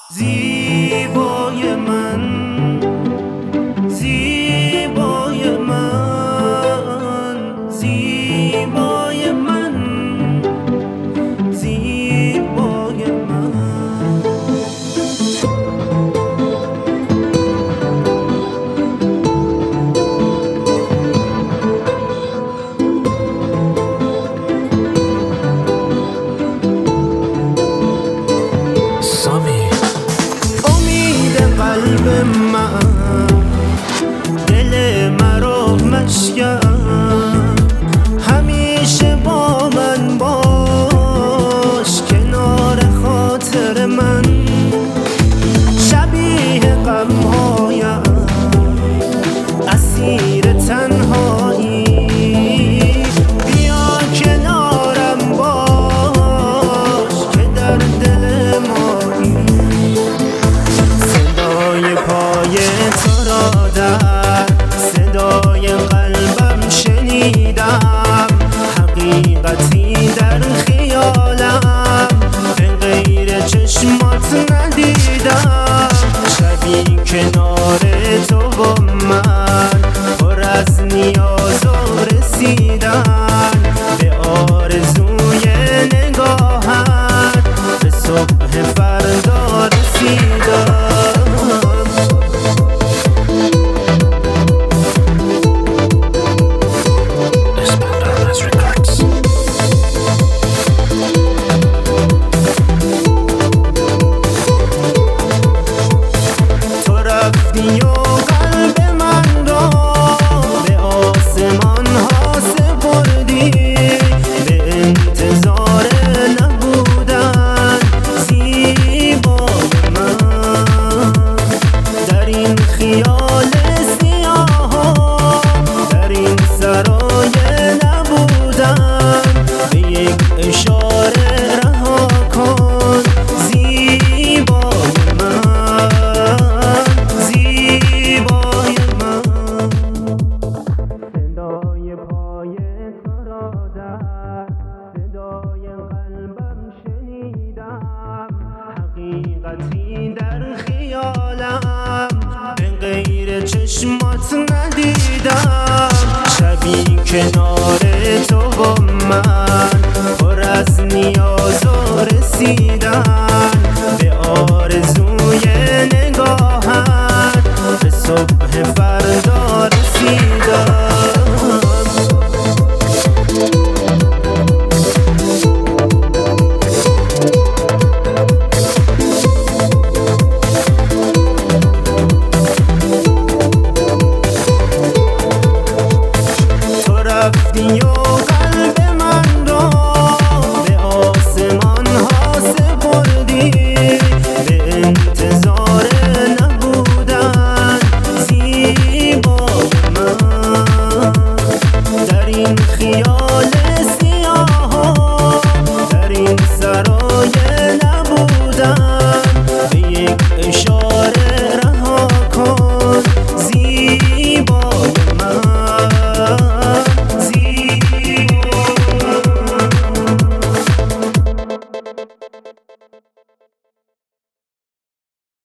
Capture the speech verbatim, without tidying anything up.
زیبای من، زیبای من، زیبای من، زیبای من. قلب من، دل مرا مشکن، همیشه با من باش، کنار خاطر من. شبیه غمهایم، اسیر تنهایی، بیا کنارم باش که در دل مایی. پای تو را در صدای قلبم شنیدم، حقیقتی در خیالم به غیر چشمات ندیدم. شبی کنار تو و من پر از نیاز و رسیدن به آرزوی نگاهت، به صبح فردا رسیدم. رفتی و قلب من را به آسمان ها سپردی، به انتظار نبودن زیبای من. در این خیال سیاه، در این سرای نبودن، به یک اشاره رها کن زیبای من. صدای قلبم شنیدم، حقیقتی در خیالم به غیر چشمات ندیدم. شبی کنار تو و من پر از نیاز و رسیدم.